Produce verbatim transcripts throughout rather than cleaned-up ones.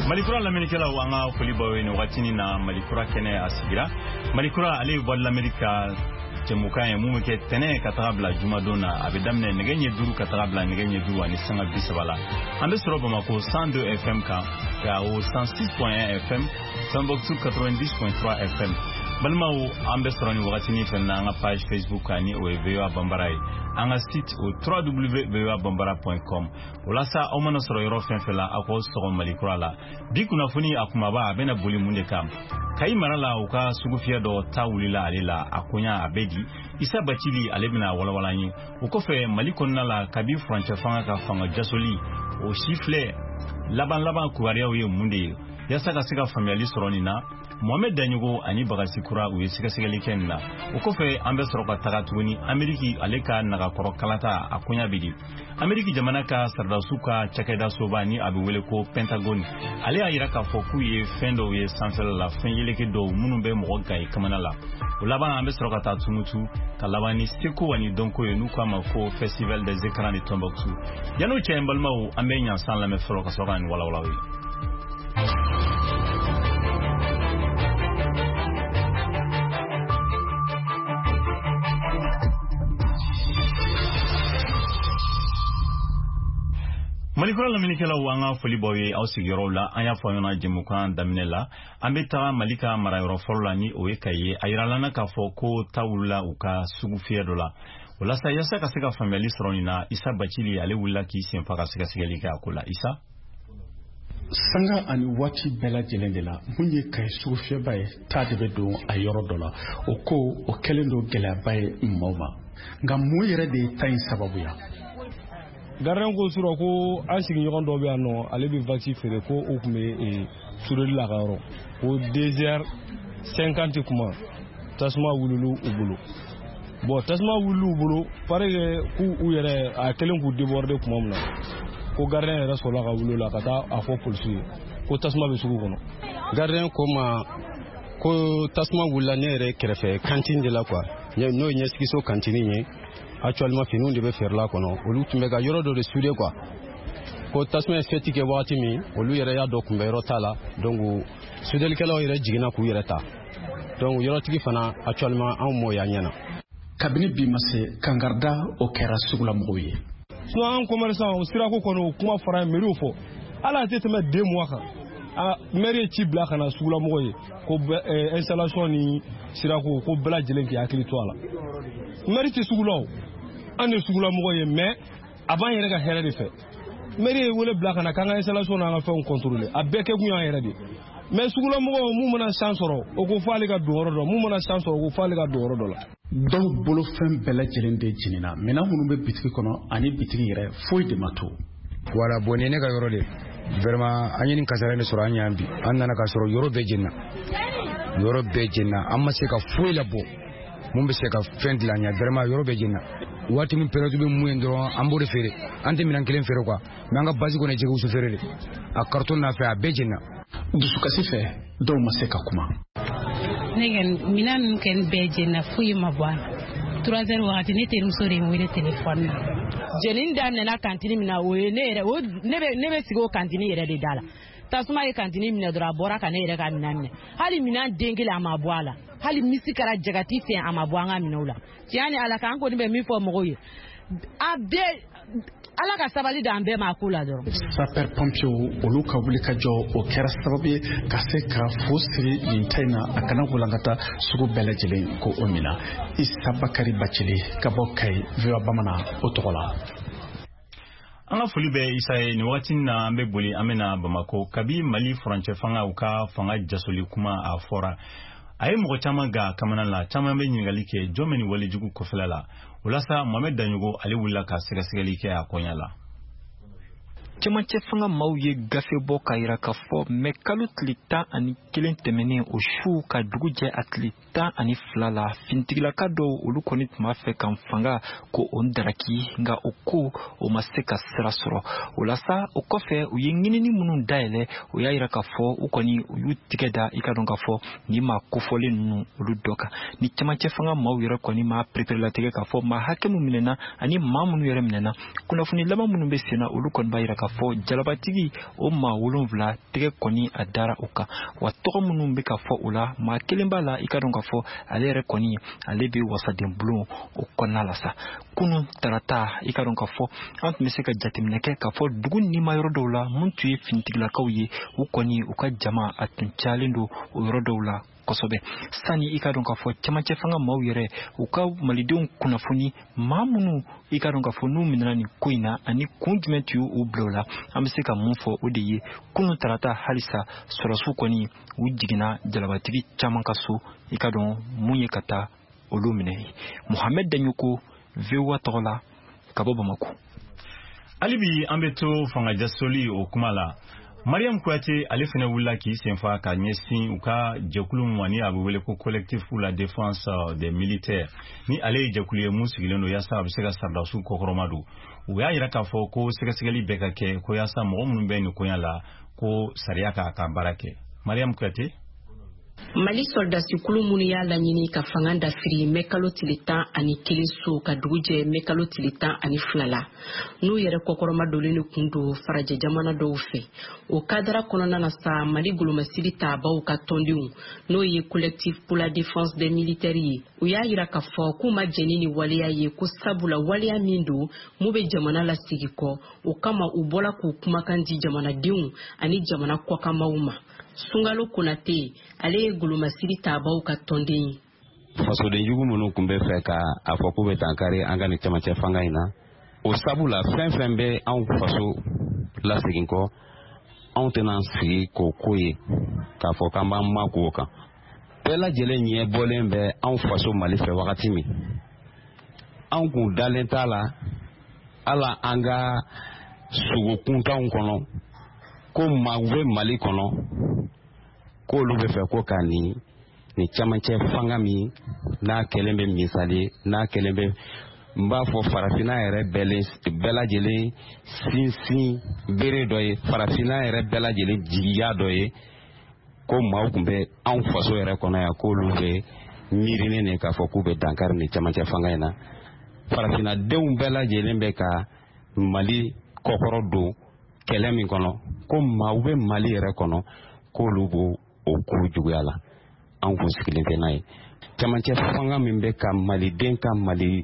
Malikura l'Américaine wanga folibawe ni watini na Malikura kene asigira Malikura ali bol l'Amérique temuka ya mumuke tene katabla jumadona abedamne negenye duru katabla negenye duru ani sanga bisabala ambe soroba mako cent deux F M ka ya o cent six point un F M Samboktu quatre-vingt-dix point trois F M balmao ambe sorani watini fenna nga page Facebook ani o V O A Bambarai anga site au w w w point v o a bambara point com olasa omana soro yoro fenfela ako sogo Malikura la bikuna funi akumaba abena boli munde kam kai marala uka sugufia do tawulila alela akonya abedi isa bachili alebina walawalani ukofe Malikonna la kabi franche fanga ka fanga jasoli o chifle laban laban kuwaria we munde yasa ka sika family soronina Mohamed Danyugo ani bagasi kura u sika sika likenna ukofe ambe soroka tagatuni Ameriki aleka naga koro kalata akonya bidi Ameriki jamana ka sardasuka chakeda sobani abiwele ko Pentagon ale ayira ka foku ye fendo ye sansel la fenjeleke do munumbe moga e kamana la ulaba ambe soroka tatumutu kalabani seko wani donko ye nuka mako festival des écrans de Tombouctou yano chembalma u ambe nyansan la me soroka sokani wala wala wi Malikura l'Américaine wanga folibawe au sigiro la anya foyona jemukan daminela ambeta Malika marayoro folani oekaye ayiralana ka foko tawula uka sugufia dola wala sa yasa ka seka family sronina Isa Bachili ale wula ki sempa ka seka sigelika akula Isa sanga ani wati bela jelendela munye kay sugufia bay tadebe do ayoro dola oko o kelendo gela bay moma ngam mo yere de tay sababu ya Garan ko suro ko asigi nyogon do be ano ale bi vaccine fere ko o kume e suro la garo ko deux heures cinquante kuma tasma wululu ubulu bo tasma wululu ubulu pare ku u yere a kelen ku déborder kuma mna ko garan ra so la ga wululu la kata a fo polisi ko tasma be sugu kono garan ko ma ko tasma wulane re krefe cantine de la quoi no nyesiki so cantine ni actuellement fini on devait faire là kono olu tumega yoro do de studio quoi ko tasme feti ke wati mi olu yere ya do kumbe yoro tala donc sudel kala yere jigina ku yere ta donc yoro tigi fana actuellement en mo ya nyana kabini bi mase kangarda o kera sugula moye so en commerçant o sira ko kono kuma fara meri fo ala tete me deux mois ka a meri ti bla kana sugula moye ko installation ni sira ko ko bla jelen ki akili to ala meri ti sugula ane sugula moye mais avant yere ka here de fait meri wole bla kana kanga installation na fa on contrôler abeke ku yan here de mais sugula moye mu mona sansoro o ko fali ka doro do mu mona sansoro ko fali ka doro do la donc bolo fem bela jelende jinina mena hunu be bitiki kono ani bitiki yere foi de mato wala bonene ka yoro de vraiment anyini kasara ne soro anyambi annana ka soro yoro be jenna yoro be jenna amma se ka foi la bo mun be se ka fin de la nya vraiment yoro be jenna wati min période be mu endro ambo de fere ante minan kelen fere quoi nanga basi ko ne jegu su fere de a carton na fe a be jenna dusu kasi fe do ma se ka kuma negen minan ken be jenna fuyi ma bwana trois heures wakati ne teru sore mwile telefone jenin dan na kantini mina we ne o nebe nebe sigo kantini yere de dala tasuma ye kantini mina dora bora kana yere ka minanne hali minan dengile amabwala hali misikara jagati fe amabwanga minula tiani ala kan ko nimbe mi fo mogoye abde ala ka sabali da ambe makula doro saper pompio oluka bulika jo o kera sababi ka se ka fosiri nintaina akana kulangata sugu belajele ko omina isabakari bachili kabokai viwa bamana otokola anga fulibe isaye ni wati na ambe boli amena Bamako kabi Mali franche fanga uka fanga jasoli kuma afora aye mo chama ga kamana la chama be nyingalike jomeni wali jugu kofela ulasa Mohamed Danyugo ali wula ka sega sigalike akonyala Chamache fanga mauye gafe boka ira ka fo me kalu tlita ani kilen temene o shu ka duguje atlita ani flala fintigla kado olu konit ma fe kan fanga ko ondaraki nga oko o maseka srasoro ulasa o kofe u yengini ni munun daile o ya ira ka fo u koni u yutigeda ikadon ka fo ni ma kofole nu olu doka ni chamache fanga mauye koni ma prepare la tege ka fo ma hakemu minena ani ma munu yere minena kuna funi lama munu besena olu kon ba ira k'a fɔ jalabatigi o maa wolonwula tɛgɛ kɔni a dara o kan wa tɔgɔ minnu bɛ ka fɔ o la maa kelen b'a la i ka dɔn k'a fɔ ale yɛrɛ kɔni ale bɛ wasaden bulon o kɔnɔna la sa kunun tarata i ka dɔn k'a fɔ an tun bɛ se ka jateminɛ kɛ k'a fɔ dugu nima yɔrɔ dɔw la mun tun ye finitigilakaw ye u kɔni u ka jama a tun cayalen don o yɔrɔ dɔw la kosɛbɛ sani i ka dɔn k'a fɔ cɛmancɛ fanga maaw yɛrɛ u ka malidenw kunnafoni maa minnu i ka dɔn k'a fɔ n'u minɛna nin ko in na ani kun jumɛn tun y'u bila o la an bɛ se ka mun fɔ o de ye kunun tarata halisa sɔrɔsiw kɔni u jiginna jalabatigi caman ka so i ka dɔn mun ye ka taa olu minɛ Mohamed Danyoko V O A tɔgɔ la ka bɔ Bamako. Hali bi an bɛ to fangajasoli o kuma la Mariam Kouyaté ale fana wulila k'i senfa ka ɲɛsin u ka jɛkulu min ni a bɛ wele ko collectif pour la défense des militaires ni ale ye jɛkulu ye mun sigilen don yaasa a bɛ se ka sardasiw kɔkɔrɔma don u y'a yira k'a fɔ ko sɛgɛsɛgɛli bɛɛ ka kɛ ko yaasa mɔgɔ minnu bɛ nin koɲa la ko sariya k'a ka baara kɛ. Mariam Kouyaté Mali soldasi kulu minnu y'a laɲini ka fanga dafiri mɛ kalo tile tan ani kelen so ka dugu jɛ mɛ kalo tile tan ani fila la n'u yɛrɛ kɔkɔrɔma dolen kun don farajɛ jamana dɔw fɛ o kadara kɔnɔna na sa Mali golomasiri taabaw ka tɔndenw n'o ye collectif pour la défense des militaires ye u y'a yira k'a fɔ k'u ma jɛni ni waleya ye ko sabula waleya min don mu bɛ jamana lasigi kɔ o kama u bɔla k'u kumakan di jamanadenw ani jamana kɔkamaw ma. Sungalo Konate ale ye golomasiri taabaw ka tɔnden ye. Fasoden jugu minnu kun bɛ fɛ ka a fɔ k'u bɛ dankari an ka nin cɛmancɛ fanga in na o sabula fɛn fɛn bɛ anw faso lasegin kɔ anw tɛna sigi k'o ko ye k'a fɔ k'an b'an makun o kan bɛɛ lajɛlen ɲɛ bɔlen bɛ anw faso Mali fɛ wagati min anw kun dalen t'a la ala an ka sogo kuntanw kɔnɔ ko maa bɛ Mali kɔnɔ k'olu bɛ fɛ ko ka nin ni cɛmancɛ fanga min n'a kɛlen bɛ misali n'a kɛlen bɛ n b'a fɔ farafinna yɛrɛ bɛɛ lajɛlen sinsin bere dɔ ye farafinna yɛrɛ bɛɛ lajɛlen jigiya dɔ ye ko maaw tun bɛ anw faso yɛrɛ kɔnɔ yan k'olu bɛ miirinen de k'a fɔ k'u bɛ dankari ni cɛmancɛ fanga in na farafinna denw bɛɛ lajɛlen bɛ ka Mali kɔkɔrɔ don kɛlɛ min kɔnɔ ko maaw bɛ Mali yɛrɛ kɔnɔ k'olu b'o o kuru juguya la an kun sigilen tɛ n'a ye cɛmancɛ fanga min bɛ ka Maliden ka Mali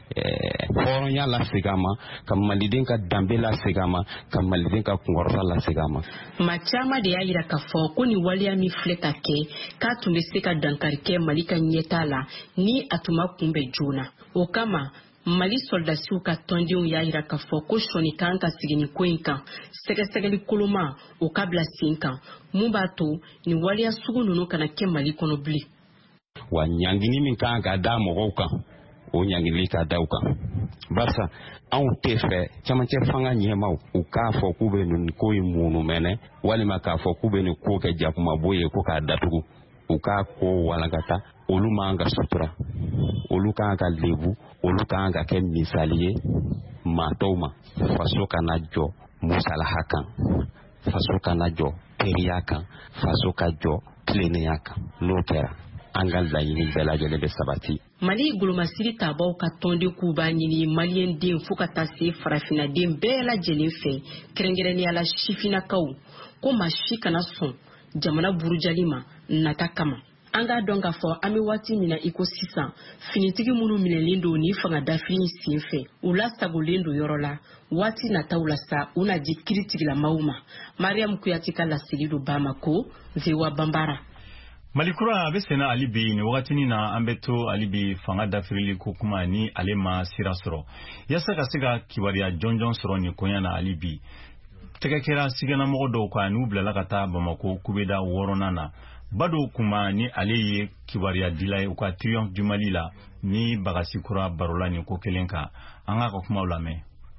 hɔrɔnya lasegin a ma ka Maliden ka danbe lasegin a ma ka Maliden ka kunkɔrɔta lasegin a ma. Maa caman de y'a yira k'a fɔ ko nin waleya min filɛ ka kɛ k'a tun bɛ se ka dankari kɛ Mali ka ɲɛtaa la ni a tun ma kunbɛn joona o kama Mali soldasiw ka tɔndenw y'a yira k'a fɔ ko sɔnni kan ka sigi nin ko in kan sɛgɛsɛgɛli koloma o ka bila sen kan mun b'a to nin waleya sugu ninnu kana kɛ Mali kɔnɔ bilen. Wa ɲangini min kan ka da mɔgɔw kan o ɲangili ka da u kan barisa anw tɛ fɛ cɛmancɛ fanga ɲɛmaw u k'a fɔ k'u bɛ nin ko in munu mɛnɛ walima k'a fɔ k'u bɛ nin ko kɛ jakumabo ye ko k'a datugu u k'a ko walankata olu man ka sutura olu kan ka lebu olu kan ka kɛ misali ye maa tɔw ma faso kana jɔ musalaha kan faso kana jɔ teriya kan faso ka jɔ tilennenya kan n'o kɛra an ka laɲini bɛɛ lajɛlen bɛ sabati. Mali golomasiri taabaw ka tɔnden k'u b'a ɲini Maliyɛn den fo ka taa se farafinna den bɛɛ lajɛlen fɛ kɛrɛnkɛrɛnnenya la sifinnakaw ko maa si kana sɔn jamana burujali ma nata kama. An k'a dɔn k'a fɔ an bɛ waati min na i ko sisan finitigi minnu minɛlen don ni fanga dafiri sen fɛ u lasagolen don yɔrɔ la waati nataw la sa u na di kiritigilamaw ma. Mariam Kouyaté ka laseli don Bamako V O A Bambara. Malikura a bɛ senna hali bi nin wagatinin na an bɛ to hali bi fanga dafirili ko kuma ni ale ma sira sɔrɔ yaasa ka se ka kibaruya jɔnjɔn sɔrɔ nin koɲa na hali bi tɛgɛ kɛra sigɛnamɔgɔ dɔw kan n'u bilala ka taa Bamako kubeda wɔɔrɔnan na Bado kuma ni ale ye kibaruya dila ye u ka Triomphe du Mali la ni Bagasi Kura barola ni ko kelen kan an ka kuma lamɛn.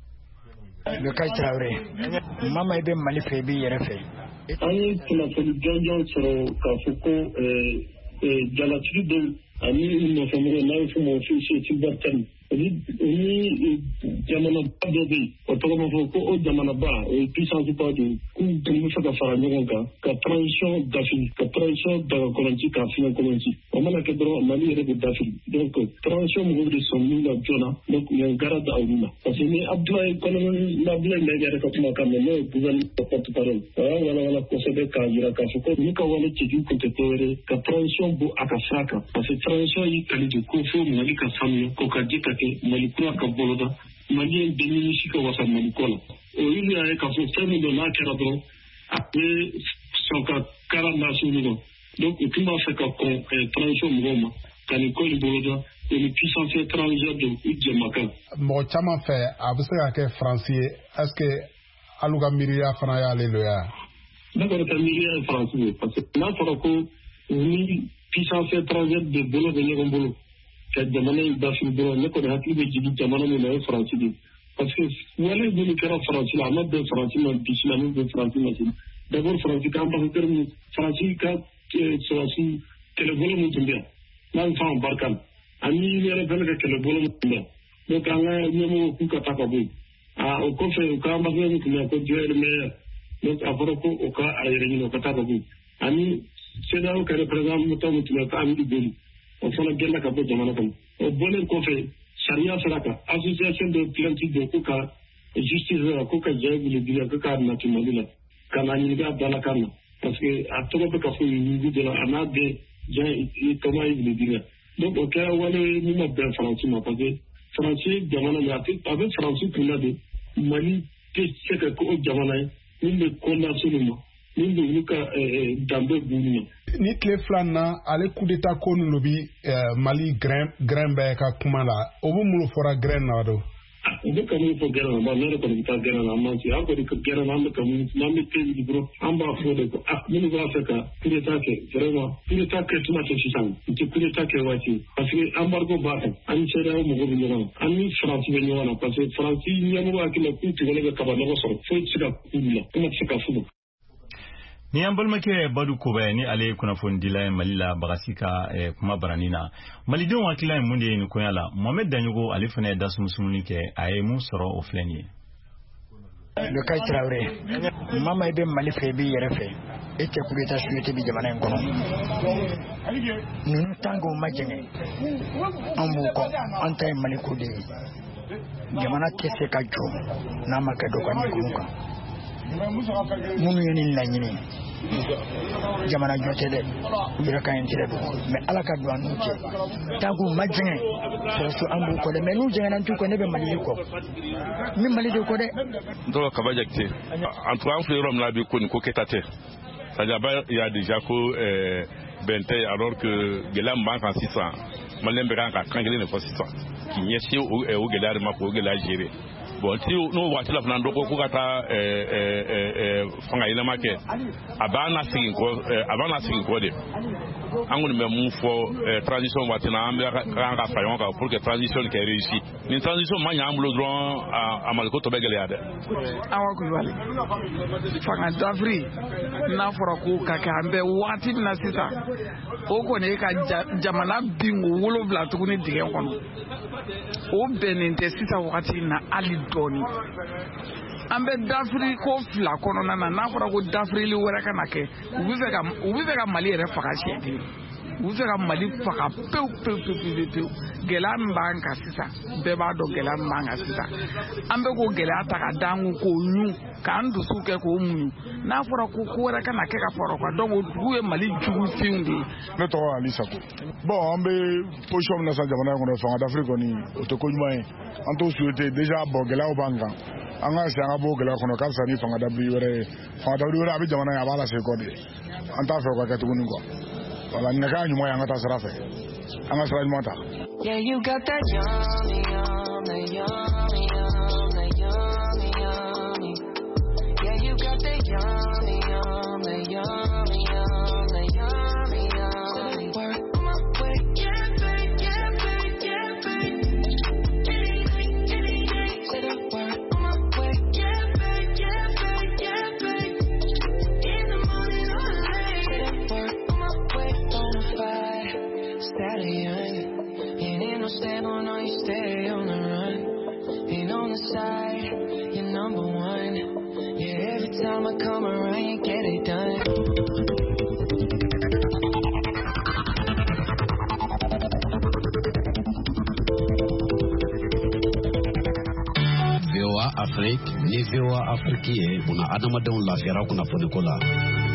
Le cas Traoré mama ibe Mali fɛ bi yɛrɛ fɛ an ye kunnafoni jɔnjɔn sɔrɔ k'a fɔ ko jalatigi dɔw ani nɔfɛmɔgɔ n'a ye fɔ ma ofisiye Tibertan ni jamanaba dɔ bɛ yen o tɔgɔ b'a fɔ ko o jamanaba o ye puissance ba de ye k'u bɛ fɛ ka fara ɲɔgɔn kan ka transition dafi ka transition daga kɔlɔnci k'a fiɲɛ kɔlɔnci o mana kɛ dɔrɔn Mali yɛrɛ bɛ dafiri donc transition mɔgɔw de sɔn min na joona donc il y a un garde à olu la parce que ni Abdoulaye colonel Abdoulaye Maïga yɛrɛ ka kuma kan mɛ n'o ye gouvernement porte-parole o y'a walawala kosɛbɛ k'a jira k'a fɔ ko ni ka wale cɛjugu kun tɛ dɔwɛrɛ ka transition bɔ a ka sira kan parce que transition y'i kali de ko fo Mali ka sanuya ko ka ji ka kɛ Mali kura ka boloda Mali ye denni si ka wasa Mali ko la o yiri y'a ye k'a fɔ fɛn min don n'a kɛra dɔrɔn a bɛ sɔn ka kara nasugu dɔn donc o tun b'a fɛ ka kɔn transition mɔgɔw ma ka nin ko in boloda o ni puissance étrangère de u jɛmakan mɔgɔ caman fɛ a bɛ se ka kɛ Faransi ye est-ce que alu ka miiriya fana y'ale lo ya ne kɔni ka miiriya ye Faransi ye parce que n'a fɔra ko ni puissance étrangère de bolo bɛ ɲɔgɔn bolo ka jamana in dafiri dɔrɔn ne kɔni hakili bɛ jigin jamana min na o ye Faransi de parce que wale minnu kɛra Faransi la a ma bɛn Faransi ma bi sini a ma bɛn Faransi ma sini d'abord Faransi ka ambassadeur min Faransi ka sɔrɔsi kɛlɛbolo min tun bɛ yan n'a bɛ fɔ a barika la ani yɛrɛ fɛnɛ ka kɛlɛbolo min tun bɛ yan donc an ka ɲɛmɔgɔw k'u ka taa ka bɔ yen aa o kɔfɛ u ka ambassadeur min tun bɛ yan ko Joël Meyer donc a fɔra ko o ka a yɛrɛ ɲini o ka taa ka bɔ yen ani CEDEAO ka représentant min tun bɛ yen ko Amidou Boli o fana gɛnna ka bɔ jamana kɔnɔ o bɔlen kɔfɛ sariya sera kan association de plainte de ko ka justice la ko ka jɛ wuli diya ko ka nati Mali la ka na ɲininka dalakan na parce que a tɔgɔ bɛ ka fɔ yugu de la a n'a bɛɛ jɛ kama ye wuli diya donc o kɛra wale min ma bɛn Faransi ma parce que Faransi jamana min a bɛ Faransi kunna de Mali tɛ se ka kɛ o jamana ye min bɛ condamné olu ma min bɛ olu ka danbe b'olu ma. Ni tile fila na ale coup d'état ko ninnu bi Mali grain grain bɛɛ ka kuma la o bɛ mun fɔra grain na do. U bɛ ka mun fɔ grain na bon ne yɛrɛ kɔni bɛ taa grain na an b'an sigi an kɔni ka grain na an bɛ ka mun n'an bɛ te wuli dɔrɔn an b'a fɔ de ko ah minnu b'a fɛ ka coup d'état kɛ vraiment coup d'état kɛ tuma tɛ sisan u tɛ coup d'état kɛ waati parce que embargo b'a kan an ni CEDEAO mɔgɔw bɛ ɲɔgɔn na an ni Faransi bɛ ɲɔgɔn na parce que Faransi ɲɛmɔgɔ hakili la k'u tigɛlen bɛ kaba nɔgɔ sɔrɔ foyi tɛ se ka k'u la kuma tɛ se ka furu. Ni an balimakɛ Badu Kobe ni ale kunnafoni dila ye Mali la Bagasi ka kuma barani na Malidenw hakili ye mun de ye nin koɲa la Mohamed Danyogo ale fana ye dasumusumunni kɛ a ye mun sɔrɔ o filɛ nin ye. Le cas Traoré mama i bɛ Mali fɛ i b'i yɛrɛ fɛ e tɛ coup d'état souhaité bi jamana in kɔnɔ ninnu tant que u ma jɛngɛ an b'u kɔ an ta ye Mali ko de ye jamana tɛ se ka jɔ n'a ma kɛ dɔ ka ɲɛkumu kan minnu ye nin laɲini jamana jɔ tɛ dɛ u yɛrɛ ka ɲi tɛ dogo mais ala ka don an n'u cɛ tant que u ma jɛngɛ sɔrɔso an b'u kɔ dɛ mais n'u jɛngɛna t'u kɔ ne bɛ Mali de kɔ n bɛ Mali de kɔ dɛ. n tɔgɔ Kaba Jakite en tout cas an filɛ yɔrɔ min na bi ko nin ko kɛta tɛ c'est-à-dire il y a déjà ko bɛn tɛ alors que gɛlɛya min b'an kan sisan maliyɛn bɛ kan ka kan kelen de fɔ sisan k'i ɲɛsin o gɛlɛya de ma k'o gɛlɛya gérer. Bon, si n'o waati la fana dɔgɔ ko ka taa fanga yɛlɛma kɛ a b'a na segin kɔ a b'a na segin kɔ de an kɔni bɛ mun fɔ transition waati na an bɛ kan ka fara ɲɔgɔn kan pour que transition kɛ réussi ni transition ma ɲɛ an bolo dɔrɔn a maliko tɔ bɛ gɛlɛya dɛ. Awa Kulibali fanga dafiri n'a fɔra ko ka kɛ an bɛ waati min na sisan o kɔni ye ka jamana bin o wolonwula tuguni dingɛ kɔnɔ o bɛnnen tɛ sisan wagati na hali dɔɔni an bɛ dafiri ko fila kɔnɔna na n'a fɔra ko dafirili wɛrɛ ka na kɛ u bɛ fɛ ka u bɛ fɛ ka Mali yɛrɛ faga siɲɛ kelen u bɛ fɛ ka Mali faga pewu pewu pewu pewu gɛlɛya min b'an kan sisan bɛɛ b'a dɔn gɛlɛya min b'an kan sisan an bɛ k'o gɛlɛya ta ka d'an kun k'o ɲu k'an dusu kɛ k'o muɲu n'a fɔra ko ko wɛrɛ ka na kɛ ka fara o kan donc o dugu ye Mali jugu finw de ye. Ne tɔgɔ Ali Sako bon an bɛ position min na sisan jamana in kɔnɔ fanga dafiri kɔni o tɛ ko ɲuman ye an t'o souhaité déjà bon gɛlɛyaw b'an kan an ka se an ka bɔ gɛlɛya kɔnɔ k'a fisa ni fanga dafiri wɛrɛ ye fanga dafiri wɛrɛ a bɛ jamana in a b'a lase kɔ de an t'a fɛ o ka kɛ tuguni quoi voilà nɛgɛ ɲuman ye an ka taa sira fɛ an ka sira ɲuman ta. Yeah, you got that yummy, yummy, yummy, yummy, yummy, yummy. Yeah, you got that yummy, yummy, yummy, yummy, yummy, yummy. Work my way, yeah, babe, yeah, babe, yeah, babe. Anything, anything, say the word my way, yeah, babe, yeah, babe, yeah, babe. In the morning or late, say the word my way, bonafide, stallion. Ain't no stable, no, you stay on the run. Afrique ye buna adamadenw lafiyara kunnafoni ko la.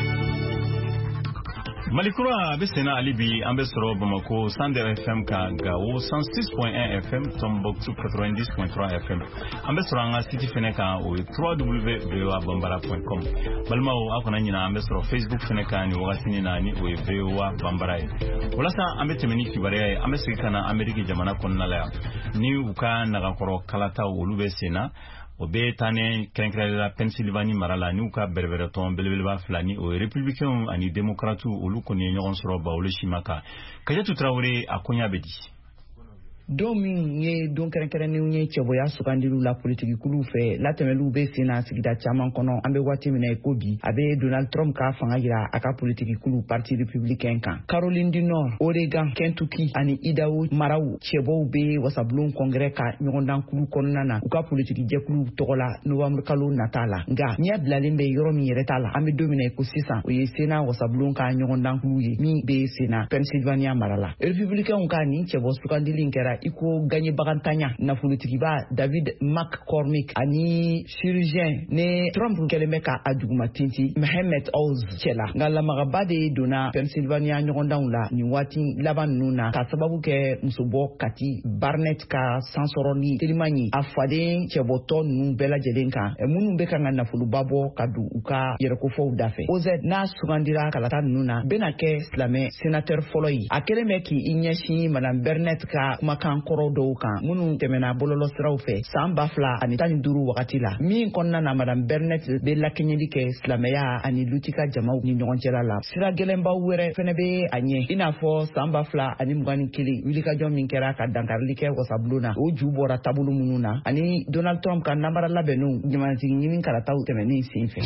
Malikura Besena Alibi Ambesro Bamako Sander F M ka Gao cent six point un F M Tombouctou quatre-vingt-dix point trois F M Ambesro anga City Feneka au w w w point v o a bambara point com Balmao akona nyina Ambesro Facebook Feneka ni wakatini nani au v o a bambara Olasa ambetemeni kibare Ambesika na Ameriki jamana konna la ni uka nagakoro kalata ulube sena Obe tane krenkre la Pennsylvanie marala ni uka berbereton belebeleba flani o républicain ani démocrate olu koni nyon soro ba ole shimaka Kajatu Traoré akonya bedi Domi nye don kerenkeren nye cheboya sukandilu la politiki kulu fe la temelu be sena sigida chaman kono ambe wati mine kobi abe Donald Trump ka fanga yira aka politiki kulu parti républicain kan Caroline du Nord Oregon Kentucky ani Idaho marawu chebo be wasablon congrès ka nyogondan kulu konnana uka politiki jekulu togola November kalo natala nga nya blalembe yoro mi retala ambe domine ko sisa o ye sena wasablon ka nyogondan kulu ye mi be sena Pennsylvania marala républicain ka ni chebo sukandili ngera iko gagné bagantanya na politikiba David McCormick ani chirurgien ne Trump kelemeka aduguma tinti Mohamed Oz chela ngala magabade dona Pennsylvania nyogondaw la ni wati laban nuna ka sababu ke musobo kati Barnett ka sansoroni telimani afade cheboton nu bela jelenka e munu beka ngana fulu babo kadu uka yereko fo dafe Oz na sugandira kalata nuna benake slame sénateur foloi akelemeki inyeshi madame Barnett ka maka koro do kan munu temena bololo siraw fe samba fla ani tani duru wakati la min konna na madame Bernett be la kenyeli ke islameya ani lutika jamaw ni nyon cela la sira gelemba were fene be anye ina fo samba fla ani mugani kili wilika jom min kera ka dankarli ke wasabluna o jubora tabulu mununa ani Donald Trump kan nambara labenu nyamanti nyimin kala taw temeni sinfe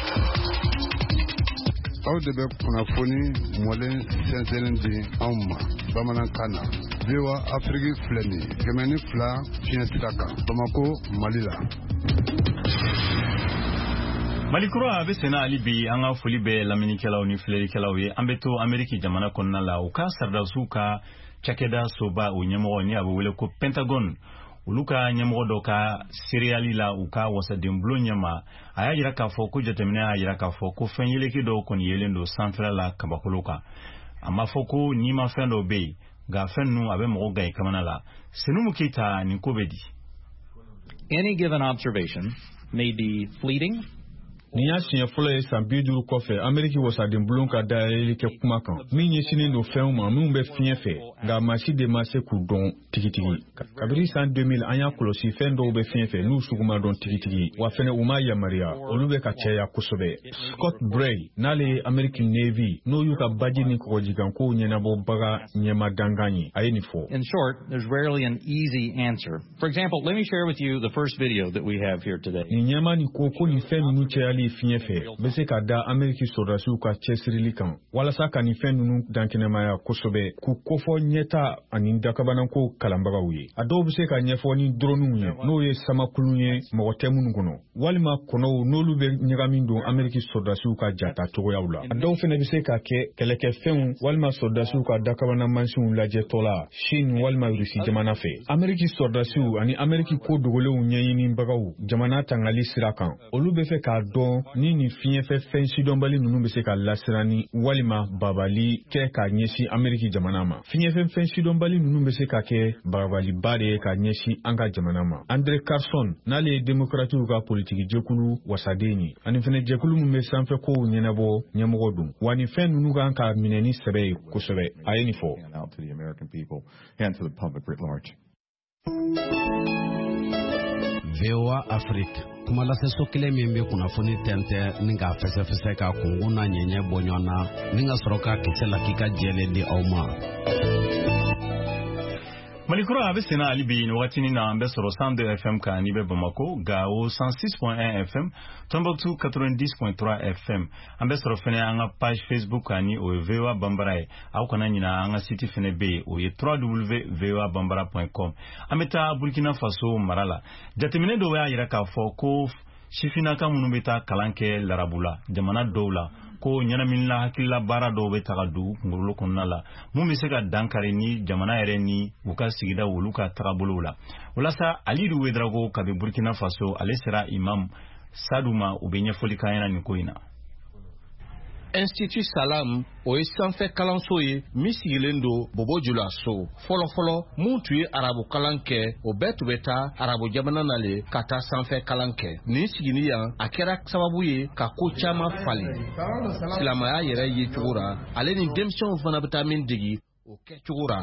aw de bɛ kunnafoni mɔlen sɛnsɛnlen di anw ma bamanankan na VOA Afrique filɛ nin ye kɛmɛ ni fila fiɲɛ sira kan Bamako Mali la. Malikura abe sena ali bi an ka foli bɛ laminikɛlaw ni filɛlikɛlaw ye an bɛ to Ameriki jamana kɔnɔna la u ka sardasiw ka cakɛda soba o ɲɛmɔgɔ ni a bɛ wele ko Pentagon olu ka ɲɛmɔgɔ dɔ ka seriali la u ka wasaden bulon ɲɛma a y'a yira k'a fɔ ko jateminɛ y'a yira k'a fɔ ko fɛn yeleke dɔw kɔni yelen don sanfɛla la kabakolo kan a ma fɔ ko ni ma fɛn dɔw bɛ yen nka fɛn ninnu a bɛ mɔgɔ gaye kamana la Senumu Keita nin ko bɛ di Any given observation may be fleeting. Ni y'a siɲɛ fɔlɔ ye san bi duuru kɔfɛ Ameriki wasaden bulon ka dayɛlɛli kɛ kuma kan min ɲɛsinnen don fɛnw ma minnu bɛ fiɲɛ fɛ nka maa si de ma se k'u dɔn tigitigi kabiri san deux mille an y'a kɔlɔsi fɛn dɔw bɛ fiɲɛ fɛ n'u sugu ma dɔn tigitigi wa fɛnɛ u ma yamaruya olu bɛ ka caya kosɛbɛ Scott Bray n'ale ye American Navy n'o y'u ka baji ni kɔgɔjikankow ɲɛnabɔbaga ɲɛma dangan ye a ye nin fɔ In short, there's rarely an easy answer. For example, let me share with you the first video that we have here today. Nin ɲɛma ni ko ko nin fɛn ninnu cayali fiɲɛ fɛ bɛ se ka da Ameriki sɔrɔdasiw ka cɛsirili kan walasa ka nin fɛn ninnu dankɛnɛmaya kosɛbɛ k'u kofɔ ɲɛta ani dakabananko kalanbagaw ye a dɔw bɛ se ka ɲɛfɔ ni droniw ye n'o ye samakulun ye mɔgɔ tɛ minnu kɔnɔ walima kɔnɔw n'olu bɛ ɲagamin don Ameriki sɔrɔdasiw ka jata cogoyaw la a dɔw fɛnɛ bɛ se ka kɛ kɛlɛkɛfɛnw walima sɔrɔdasiw ka dakabananmansiw lajɛtɔ la Chine walima Rusi jamana fɛ Ameriki sɔrɔdasiw ani Ameriki ko dogolenw ɲɛɲinibagaw jamana tangali sira kan olu bɛ fɛ k'a dɔn ni ni fiɲɛfɛ fɛn sidɔnbali ninnu bɛ se ka lasirani walima babali kɛ ka ɲɛsin Ameriki jamana ma fiɲɛfɛ fɛn sidɔnbali ninnu bɛ se ka kɛ babaliba de ye ka ɲɛsin an ka jamana ma Andre Carson n'ale ye démocratiw ka politiki jɛkulu wasaden ye ani fɛnɛ jɛkulu min bɛ sanfɛ kow ɲɛnabɔ ɲɛmɔgɔ don wa ni fɛn ninnu kan ka minɛ ni sɛbɛ ye kosɛbɛ a ye nin fɔ VOA Afrique kuma laseso kelen min bɛ kunnafoni tɛntɛ ni ka fɛsɛfɛsɛ ka kungun na ɲɛɲɛ bɔ ɲɔgɔn na ni ka sɔrɔ ka kisɛ la k'i ka jɛlen di aw ma. Malikura abe sena ali bi ni watini na ambe soro cent deux F M ka ni be Bamako Gao cent six point un F M Tombouctou quatre-vingt-dix point trois F M ambe soro fene anga page Facebook ani o V O A Bambara au kana nyina anga site fene be o ye w w w point v o a bambara point com ameta Burkina Faso marala jatemine do ya yira ka fo ko shifinaka munu beta kalanke larabula jamana dowla ko ɲɛnaminila hakilila baara dɔw bɛ taga du kungolo kɔnɔna la mun bɛ se ka dankari ni jamana yɛrɛ ni u ka sigida olu ka tagabolow la walasa Ali Ouedraogo kabi Burkina Faso ale sera imam Saduma u bɛ ɲɛfɔli k'an ɲɛna nin ko in na. Institut Salam o ye sanfɛ kalanso ye min sigilen don Bobo Jula so. Fɔlɔ fɔlɔ mun tun ye arabu kalan kɛ o bɛɛ tun bɛ taa arabu jamana na le ka taa sanfɛ kalan kɛ. Nin sigini yan a kɛra sababu ye ka ko caman falen. Silamɛya yɛrɛ ye cogo ra ale ni denmisɛnw fana bɛ taa min degi o kɛ cogo ra.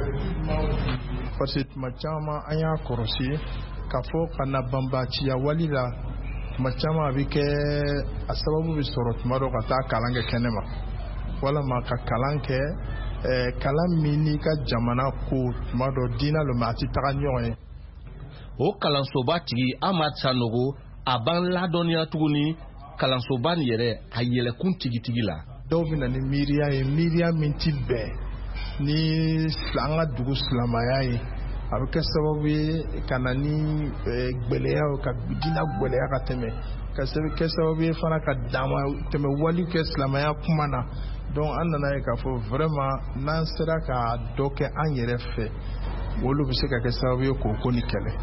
Parce que tuma caman an y'a kɔrɔsi ka fɔ ka na banbaciya wali la. Tuma caman a bɛ kɛ a sababu bɛ sɔrɔ tuma dɔ ka taa kalan kɛ kɛnɛ ma walima ka kalan kɛ kalan min n'i ka jamana ko tuma dɔ diinɛ lo mɛ a tɛ taga ɲɔgɔn ye. O kalansoba tigi Amadu Sanogo a b'an ladɔnniya tuguni kalansoba nin yɛrɛ a yɛlɛkun tigitigi la. Dɔw bɛ na ni miiriya ye miiriya min tɛ bɛn ni an ka dugu silamɛya ye. A bɛ kɛ sababu ye ka na ni gbɛlɛya ka diinɛ gbɛlɛya ka tɛmɛ ka kɛ sababu ye fana ka dama tɛmɛ wali kɛ silamɛya kuma na. Donc an nana ye k'a fɔ vraiment n'an sera ka dɔ kɛ an yɛrɛ fɛ olu bɛ se ka kɛ sababu ye k'o ko ni kɛlɛ.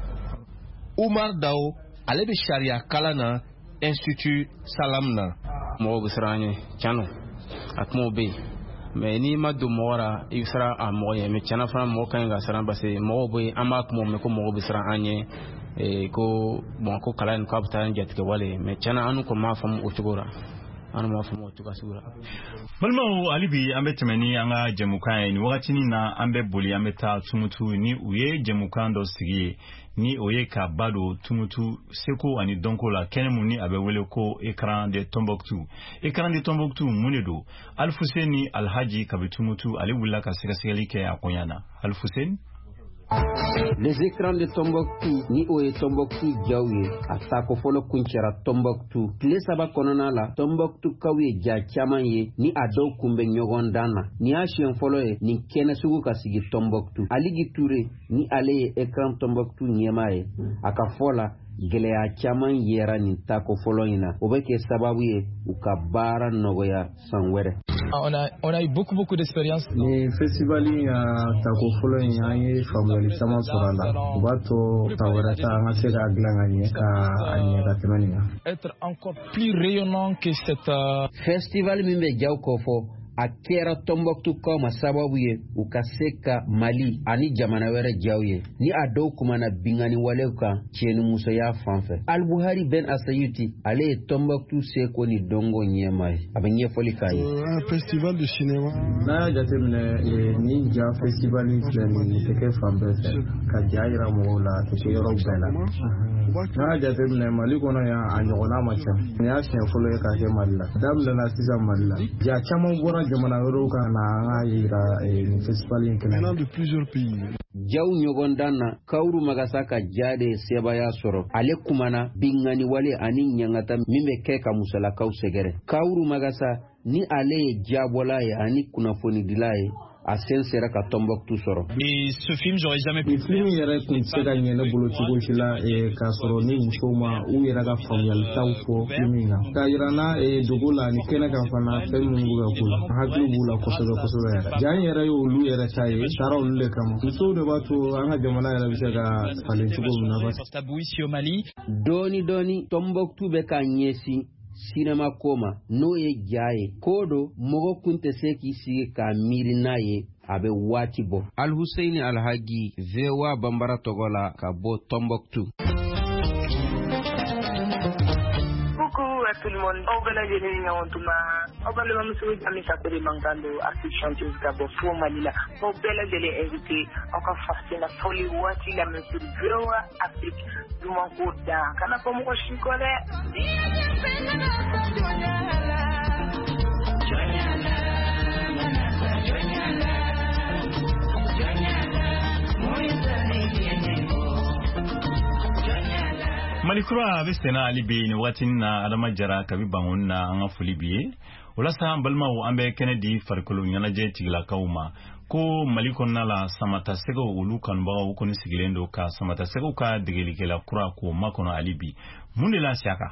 Umar Daw ale bɛ sariya kalan na Institut Salam na. Mɔgɔw bɛ siran an ɲɛ tiɲɛ don a kumaw bɛ yen. Mais n'i ma don mɔgɔ la i bɛ siran a mɔgɔ ye mais tiɲɛna fana mɔgɔ ka ɲi ka siran parce que mɔgɔw bɛ an b'a kuma mɛn ko mɔgɔw bɛ siran an ɲɛ ko bon ko kalan in k'a bɛ taa ni jatigɛ wale mais tiɲɛna an kɔni m'a faamu o cogo la an m'a faamu o cogo sugu la. Balimaw hali bi an bɛ tɛmɛ ni an ka jɛmukan ye nin wagatinin na an bɛ boli an bɛ taa Tumutu ni u ye jɛmukan dɔ sigi ye ni o ye ka ba don Tumutu seko ani dɔnko la kɛnɛ mun ni a bɛ wele ko Écran de Tombouctou. Écran de Tombouctou mun de don? Alfuseni Alhaji kabi Tumutu ale wulila ka sɛgɛsɛgɛli kɛ a koɲa na. Alfuseni. Les écrans de Tombouctou ni o ye Tombouctou jaw ye a saako fɔlɔ kun cɛra Tombouctou tile saba kɔnɔna la Tombouctou kaw ye ja caman ye ni a dɔw kun bɛ ɲɔgɔn dan na ni y'a siɲɛ fɔlɔ ye nin kɛnɛ sugu ka sigi Tombouctou. Aligi Touré ni ale ye Écran Tombouctou ɲɛmaa ye a ka fɔ la gɛlɛya caman yera nin tako fɔlɔ in na o bɛ kɛ sababu ye u ka baara nɔgɔya san wɛrɛ. On a, on a eu beaucoup, beaucoup d'expérience. Ni festivali ya tako folo in an ye faamuyali caman sɔrɔ a la. U b'a to ta wɛrɛ ta an ka se k'a dilan ka ɲɛ ka a ɲɛ ka tɛmɛ nin kan. Être encore plus rayonnant que cette uh... festival min bɛ jaw kɔ fɔ a kɛra Tombouctou kaw ma sababu ye u ka se ka Mali ani jamana wɛrɛ jaw ye ni a dɔw kumana bingani walew kan tiɲɛni musoya fan fɛ. Albuhari Ben Asayuti ale ye Tombouctou seko ni dɔnko ɲɛmaa ye a bɛ ɲɛfɔli k'a ye. Un festival de cinéma. N'a y'a jateminɛ ni ja festival filɛ nin tɛ kɛ fan bɛɛ fɛ ka ja yira mɔgɔw la a tɛ kɛ yɔrɔ bɛɛ la. N'a y'a jateminɛ Mali kɔnɔ yan a ɲɔgɔnna ma ca nin y'a siɲɛ fɔlɔ ye k'a kɛ Mali la daminɛna sisan Mali la ja caman bɔra jamana wɛrɛw kan na an ka yira nin festival in kɛnɛ de plusieurs pays. Jaw ɲɔgɔn dan na Kawuru Magasa ka ja de sebaya sɔrɔ ale kumana bingani wale ani ɲangata min bɛ kɛ ka musalakaw sɛgɛrɛ. Kawuru Magasa ni ale ye jabɔla ye ani kunnafonidila ye a sen sera ka Tombouctou sɔrɔ. Et ce film j'aurais jamais pu. Film yɛrɛ kun tɛ se ka ɲɛ ne bolo cogo si la k'a sɔrɔ ni musow ma u yɛrɛ ka faamuyalitaw fɔ film in kan. K'a yira n na dogo la ni kɛnɛ kan fana fɛn minnu b'u ka ko la an hakili b'u la kosɛbɛ kosɛbɛ yɛrɛ. Ja in yɛrɛ ye olu yɛrɛ ta ye taara olu de kama. Musow de b'a to an ka jamana yɛrɛ bɛ se ka falen cogo min na. Tabou ici au Mali. Dɔɔni dɔɔni Tombouctou bɛ ka ɲɛsin sinema koma n'o ye ja ye ko do mɔgɔ kun tɛ se k'i sigi k'a miiri n'a ye a bɛ waati bɔ. Alhuseini Alhagi V O A Bambara tɔgɔ la ka bɔ Tombouctou. Coucou à tout le monde. Au bel et bien Nyawantuma. Au bel et bien Monsieur Jami Sakori Mangando, artiste chanteuse d'abord pour Malila. Au bel et bien invité encore fascinant folie wati la Monsieur V O A Afrique du Mankoda. Kana pour moi chikole. Malikura a bɛ senna hali bi nin waati na Adama Jara kabi bangon na an ka foli bi ye o la sa an balimaw an bɛ kɛnɛ di farikolo ɲɛnajɛ tigilakaw ma ko Mali kɔnɔna la samata sɛgɛw olu kanubagaw kɔni sigilen don ka samata sɛgɛw ka degelikɛla kura k'o makɔnɔ hali bi mun de la si a kan.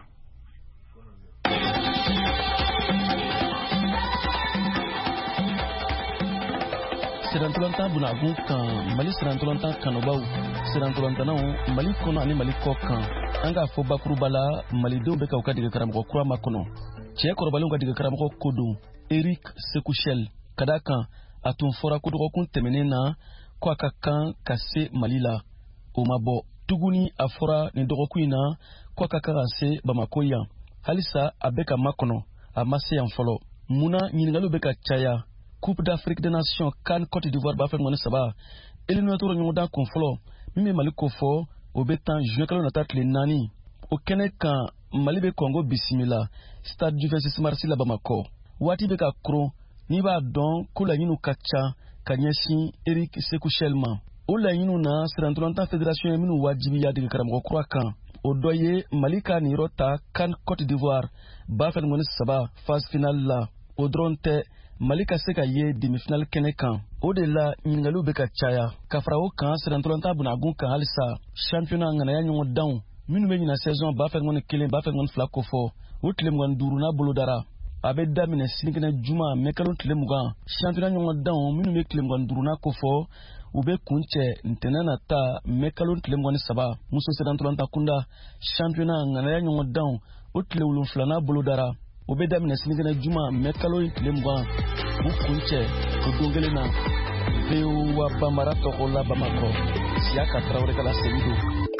Sirantolanta bunakun kan Mali sirantolanta kanubaw sirantolantanaw Mali kɔnɔ ani Mali kɔ kan anga fo bakuru bala malidenw bɛ ka u ka dege karamɔgɔ kura makɔnɔ cɛ kɔrɔbalenw ka dege karamɔgɔ kodon Eric Sekuchel ka d'a kan a tun fɔra ko dɔgɔkun tɛmɛnen na ko a ka kan ka se Mali la o ma bɔ tuguni a fɔra nin dɔgɔkun in na ko a ka kan ka se Bamako yan halisa a bɛ ka makɔnɔ a ma se yan fɔlɔ munna ɲininkaliw bɛ ka caya Coupe d'Afrique des Nations CAN Côte d'Ivoire b'a fɛ ŋɔni saba éliminatoire ɲɔgɔndan kun fɔlɔ min bɛ Mali ko fɔ o bɛ tan juin kalo nata tile naani o kɛnɛ kan Mali bɛ Congo bisimila stade du vingt-six mars la Bamako waati bɛ ka koron n'i b'a dɔn ko laɲiniw ka ca ka ɲɛsin Eric Sekuchel ma o laɲiniw na sirantolantan fédération ye minnu wajibiya dege karamɔgɔ kura kan o dɔ ye Mali ka nin yɔrɔ ta CAN Côte d'Ivoire b'a fɛ ŋɔni saba phase finale la o dɔrɔn tɛ Mali ka se ka ye demi-finale kɛnɛ kan o de la ɲininkaliw bɛ ka caya ka fara o kan sirantolantan bunagun kan halisa championnat ŋanaya ɲɔgɔn danw minnu bɛ ɲina saison b'a fɛ ŋɔni kelen b'a fɛ ŋɔni fila ko fɔ o tile mugan duuru n'a bolo dara a bɛ daminɛ sinikɛnɛ juma mɛ kalo tile mugan championnat ɲɔgɔn danw minnu bɛ tile mugan duuru n'a ko fɔ u bɛ kun cɛ ntɛnɛn na ta mɛ kalo tile mugan ni saba muso sirantolantan kunda championnat ŋanaya ɲɔgɔn danw o tile wolonfila n'a bolo dara o bɛ daminɛ sinikɛnɛ juma mɛ kalo tile mugan u kun cɛ o don kelen na V O A Bambara tɔgɔ la Bamakɔ Siaka Traoré ka laseli don.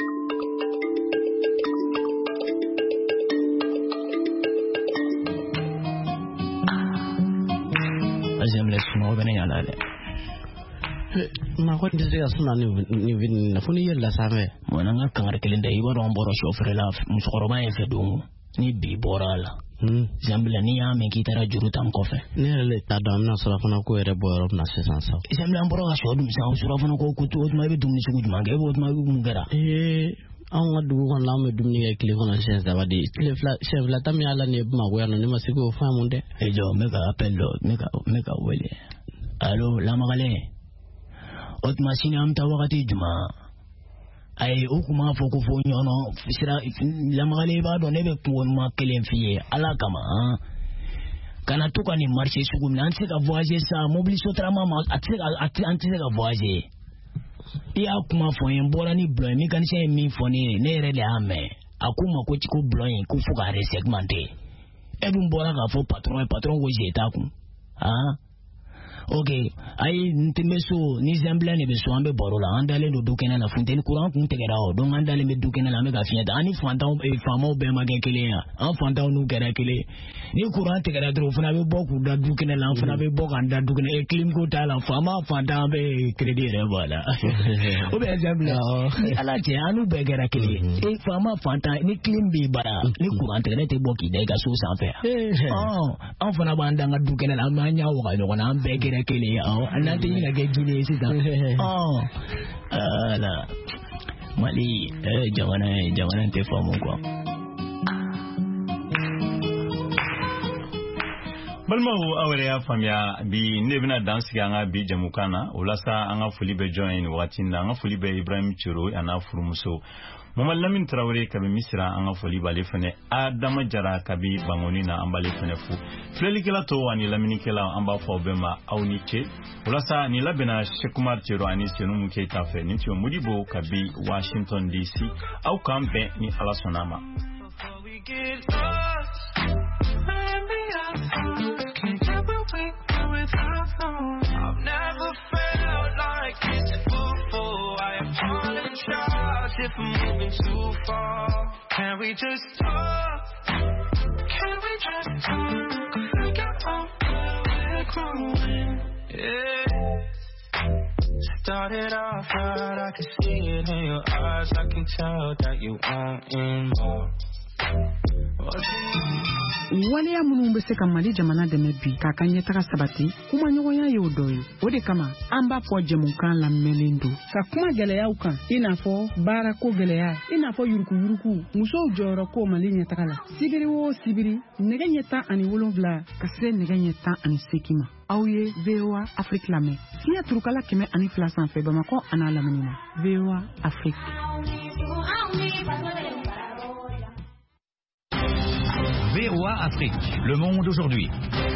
J'aime les sons venir à l'aller. Ma ko ndise ka suna ni ni na funi yella same mo na nga kangare kelenda iwa ron boro chauffeur la musokoroba e fe dongo ni bi borala hmm zambla ni ya me kitara juru tam kofe ne le ta dam na sura fana ko ere boro na sesan sa zambla boro ga so dum sa sura fana ko ko to ma be dum ni sugu ma ga bo ma bu ngara eh an ga dugu kon la me dum ni e kile kon sen da badi le fla chef la tam ya la ne ma go ya no ni ma siko famu de e jo me ga appel do me ga me ga wele allo la magale ot machine am ta wakati juma ay o kuma fo ko fo nyono sira la magale ba do ne be ko ma kelen fiye ala kama kana to kan ni marché sugu nan se ka voyager sa mobiliser trama ma ati anti se ka voyager iya kuma fo yen bora ni blo mi kan se mi fo ni ne re le ame akuma ko ti ko blo yen ko fu ka resegmenté e dum bora ka fo patron patron wo jeta ku ah okay ay ntemeso ni zambla ne beso ambe borola andale do dukena na fontaine courant kun tegera o don andale me dukena la me ga fienta ani fantaw e famo be mage kele ya an fantaw nu gera kele ni courant tegera dro fana be boku da dukena la fana be boku anda dukena e clim ko tala fama fanta be credit re wala o be zambla ala je anu be gera kele e fama fanta ni clim bi bara ni courant tegera te boki de ga so san fe oh an fana ba anda dukena la ma nya wa no na be kele oh anante ina ke gine sita oh ala Mali eh jamana jamana te famu kwa balma ho awre ya famya bi ne bina dansi nga bi jamukana ulasa anga fuli be join watinda anga fuli be Ibrahim Chiro ana furumuso Mama Lamin Traoré kabi misira anga foli bale fene Adama Jara kabi bangoni na ambale fene fu Flelikela to ani laminikela amba fo bema aunike ulasa ni labena Shekumar Chiro ani senu muke tafe ni tio mudibo kabi Washington D C au kambe ni alasonama I've never felt like this before. I apologize if I'm moving too far. Can we just talk? Can we just talk? Figure out where we're growing. Yeah. Started off right, I can see it in your eyes. I can tell that you want more. wale ya mungu mbese kamali jamana de mebi kakanye taka sabati kuma nyogo ya yodoyi ode kama amba po jemunkan la melendo ka kuma gele ya ukan ina fo bara ko gele ya ina fo yuruku yuruku muso joro ko mali nya takala sibiri wo sibiri nege nyeta ani wolonvla kase nege nyeta ani sekima auye V O A Afrique lame siya turukala keme ani flasan fe Bamako ana lamanina V O A Afrique. V O A Afrique, le monde aujourd'hui.